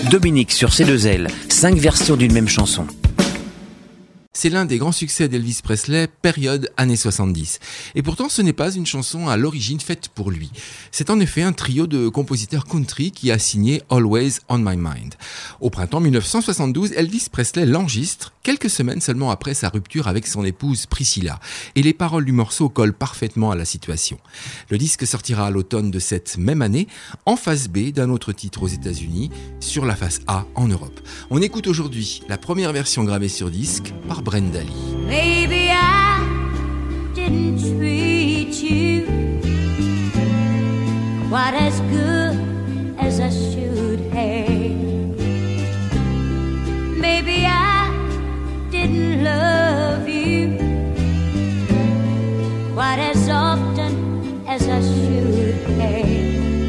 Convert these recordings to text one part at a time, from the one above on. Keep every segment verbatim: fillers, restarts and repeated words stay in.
Dominique sur C deux L, cinq versions d'une même chanson. C'est l'un des grands succès d'Elvis Presley, période années soixante-dix. Et pourtant, ce n'est pas une chanson à l'origine faite pour lui. C'est en effet un trio de compositeurs country qui a signé Always on My Mind. Au printemps dix-neuf cent soixante-douze, Elvis Presley l'enregistre quelques semaines seulement après sa rupture avec son épouse Priscilla. Et les paroles du morceau collent parfaitement à la situation. Le disque sortira à l'automne de cette même année, en face B d'un autre titre aux États-Unis, sur la face A en Europe. On écoute aujourd'hui la première version gravée sur disque par Brenda Lee. Maybe I didn't treat you quite as good as I should have. Maybe I didn't love you quite as often as I should have.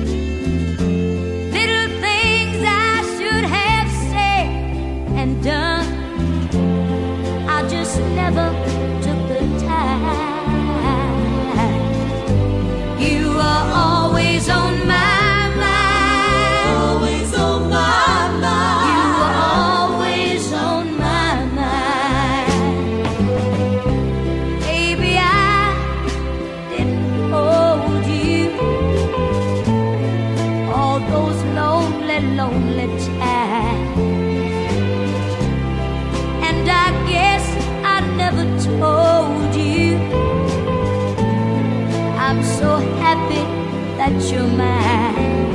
Little things I should have said and done, I just never took the time. You are always on my mind, always on my mind. You are always on my mind. Baby, I didn't hold you all those lonely, lonely times. And I guess I never told you I'm so happy that you're mine.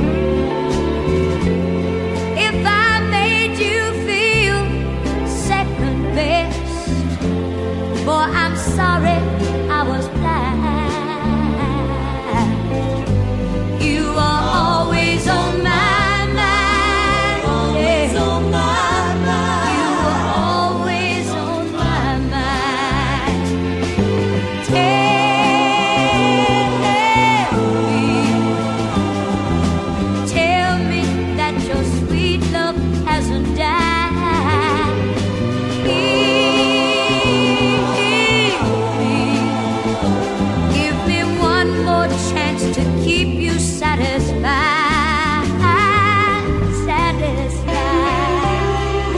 If I made you feel second best, boy, I'm sorry I was blind. You are always on my mind, always on my mind. You are always on my mind. Tell me, tell me that your sweet love hasn't died. Give me one more chance to keep you satisfied, satisfied.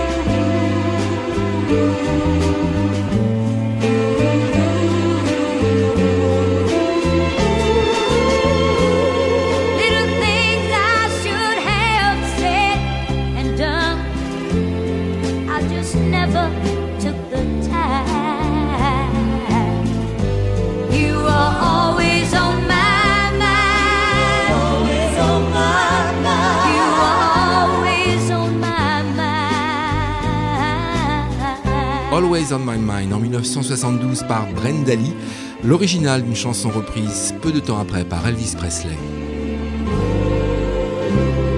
Little things I should have said and done, I just never took the time. You are always on my mind, always on my mind. You are always on my mind. Always on My Mind en dix-neuf cent soixante-douze par Brenda Lee, l'original d'une chanson reprise peu de temps après par Elvis Presley.